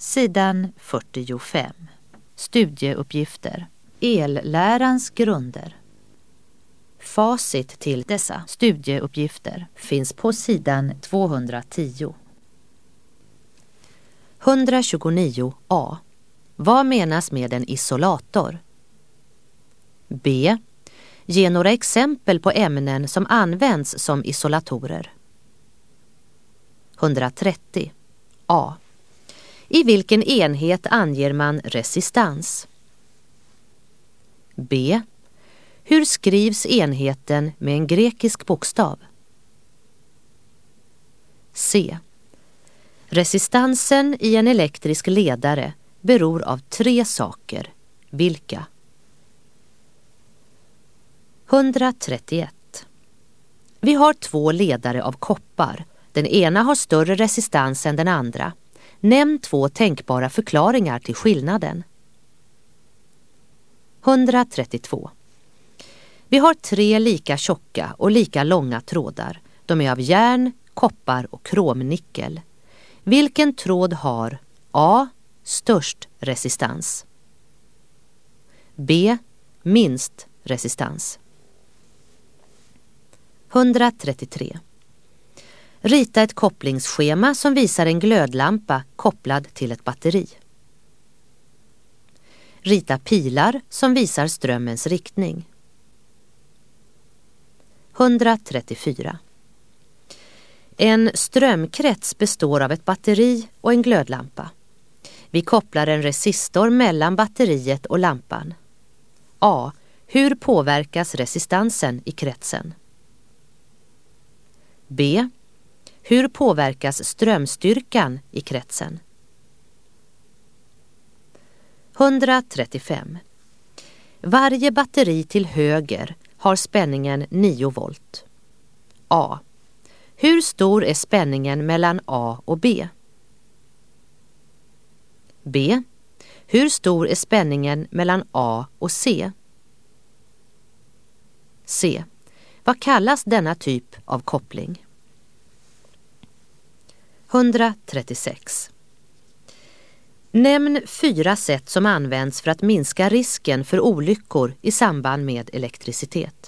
Sidan 45. Studieuppgifter. Ellärans grunder. Facit till dessa studieuppgifter finns på sidan 210. 129a. Vad menas med en isolator? B. Ge några exempel på ämnen som används som isolatorer. 130. A. I vilken enhet anger man resistans? B. Hur skrivs enheten med en grekisk bokstav? C. Resistansen i en elektrisk ledare beror av 3 saker. Vilka? 131. Vi har 2 ledare av koppar. Den ena har större resistans än den andra. Nämn 2 tänkbara förklaringar till skillnaden. 132. Vi har 3 lika tjocka och lika långa trådar. De är av järn, koppar och kromnickel. Vilken tråd har A. Störst resistans? B. Minst resistans? 133. Rita ett kopplingsschema som visar en glödlampa kopplad till ett batteri. Rita pilar som visar strömmens riktning. 134. En strömkrets består av ett batteri och en glödlampa. Vi kopplar en resistor mellan batteriet och lampan. A. Hur påverkas resistansen i kretsen? B. Hur påverkas strömstyrkan i kretsen? 135. Varje batteri till höger har spänningen 9 volt. A. Hur stor är spänningen mellan A och B? B. Hur stor är spänningen mellan A och C? C. Vad kallas denna typ av koppling? 136. Nämn 4 sätt som används för att minska risken för olyckor i samband med elektricitet.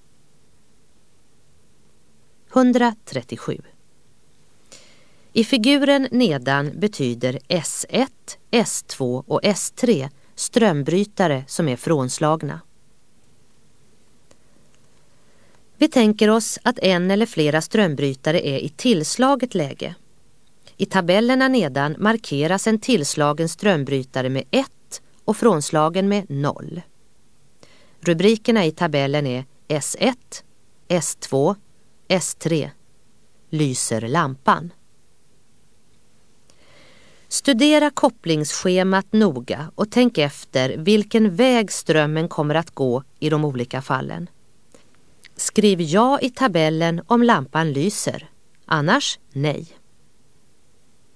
137. I figuren nedan betyder S1, S2 och S3 strömbrytare som är frånslagna. Vi tänker oss att en eller flera strömbrytare är i tillslaget läge. I tabellerna nedan markeras en tillslagen strömbrytare med 1 och frånslagen med 0. Rubrikerna i tabellen är S1, S2, S3. Lyser lampan? Studera kopplingsschemat noga och tänk efter vilken väg strömmen kommer att gå i de olika fallen. Skriv ja i tabellen om lampan lyser, annars nej.